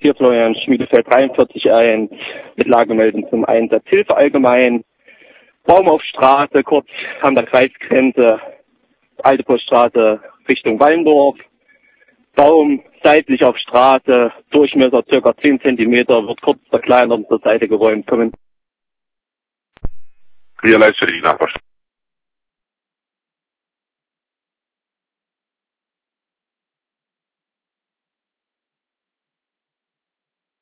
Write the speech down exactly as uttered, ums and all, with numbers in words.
Hier Florian Schmiedefeld dreiundvierzig eins mit Lagemeldung zum Einsatz. Hilfe allgemein. Baum auf Straße, kurz an der Kreisgrenze, Alte Poststraße Richtung Wallendorf. Baum seitlich auf Straße, Durchmesser circa zehn Zentimeter, wird kurz verkleinert und zur Seite geräumt. Kommen. Realise für die Nachbarschaft.